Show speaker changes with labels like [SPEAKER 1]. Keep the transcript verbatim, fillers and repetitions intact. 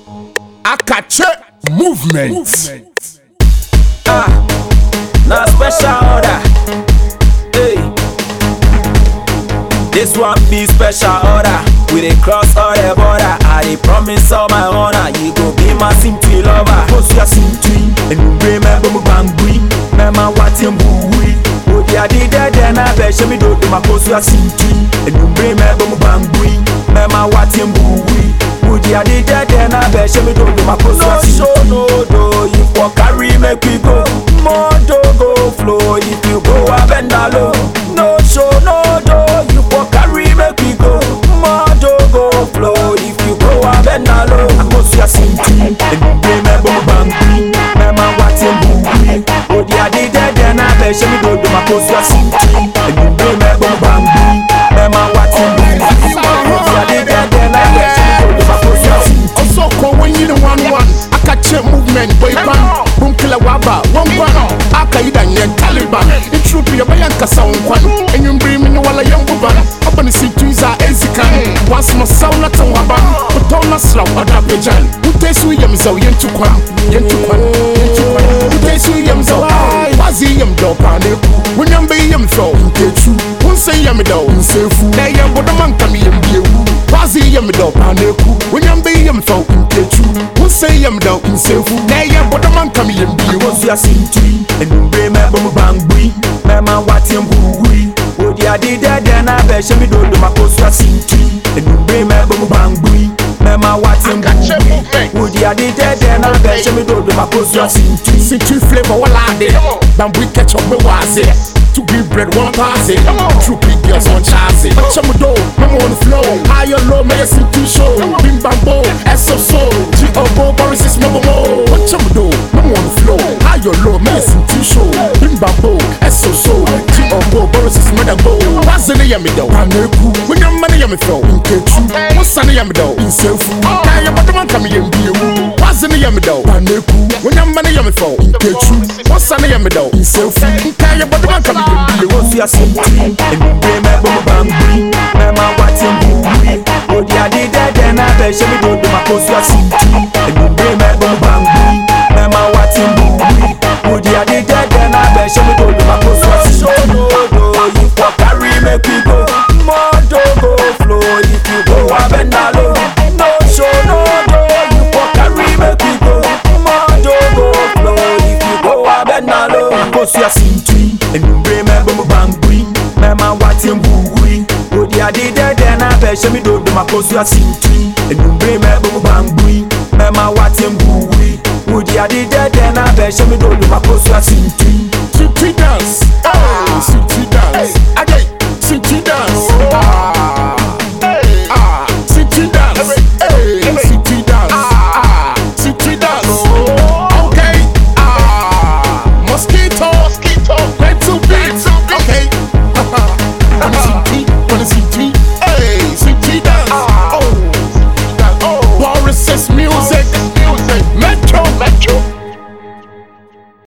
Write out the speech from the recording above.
[SPEAKER 1] Akache movement. movement.
[SPEAKER 2] Ah, now special order. Hey, this one be special order. We dey cross all the border. I dey promise all my honor. You go be my simple lover. Cause you are simple, and you bring me boom bang bang. Mama what you bui? Oh yeah, did that then I bet you me do to my cause you are simple, and you bring me boom bang bang. Mama what you bui? Oh yeah, did that then I bet you me do to my cause you are simple. No show no do, if you carry make we go. More do go flow, if you go up and down low. No show no do, if you carry make we go. More do go flow, if you go up and down low. Cause you are simple, and you bring me boom bang bang. Mama what you bui? Oh yeah, did that then I bet you me do to my cause you are simple, and you bring me boom bang bang. Mama what you bui? Oh yeah, did that then I bet you me do to my cause you are simple.
[SPEAKER 1] Also call when you know one one. Akache movement, boy band. Boom killer waba, one band. Akaida nye Taliban. In truth, you're by Yankasa on one. And you bring me no wala young woman. Up on the sea trees are Ezikan. Once my sound not on waban. Put on a slow or a pigeon. Who takes you yam so yen to kwan? Yen to kwan, yen to kwan. Who takes you yam so high? Was he yam dog on it? When yam be yam throw, get you. Who say yam dog, say food. They yam but the man come yam be. Was he yam dog on it? When yam be yam throw, get you. Who say yam dog, say food. They yam but the man come yam be.
[SPEAKER 2] Cause you are simple, and you bring me boom bang bang. Mama what you bui? Oh yeah, did that then I bet you me do to my cause you are simple, and you bring me boom bang bang. Mama what you bui? Oh yeah, did that then I bet you me do to my cause you are simple.
[SPEAKER 1] City flavor wala de. Bamboo ketchup me was it. To give bread one pass it. True big girls one chance it. But you do, mama on the flow. High or low, may I see two show. Bim bambo, S O S O. G O Bo, Boris is mama mo. What you do, mama on the flow. High or low, may I see two show. Bim bambo, S O S O. G O Bo, Boris is mother go. What's in the yummy though? Paneku. When your money yummy throw. In Ketu. What's in the yummy though? In Selfu. Now your bottom come in be a woo. What's in the yummy though? Paneku. When your money yummy throw. In Ketu. What's in the yummy though? In Selfu. Now your bottom come in.
[SPEAKER 2] Cause you are simple, and you bring me boom bang bang. Mama what you bui? Oh yeah, did that then I bet you me do to my cause you are simple, and you bring me boom bang bang. Mama what you bui? Oh yeah, did that then I bet you me do to my cause you are simple. No do, if you carry make we go. More do go flow, if you go up and down low. No show no do, if you carry make we go. More do go flow, if you go up and down low. Cause you are simple, and you bring me boom bang bang. Mama what you bui? Oh yeah, did that then I bet you me do to my cause you are simple, and you bring me boom bang bang. Mama what you bui? Oh yeah, did that then I bet you me do to my cause you are simple.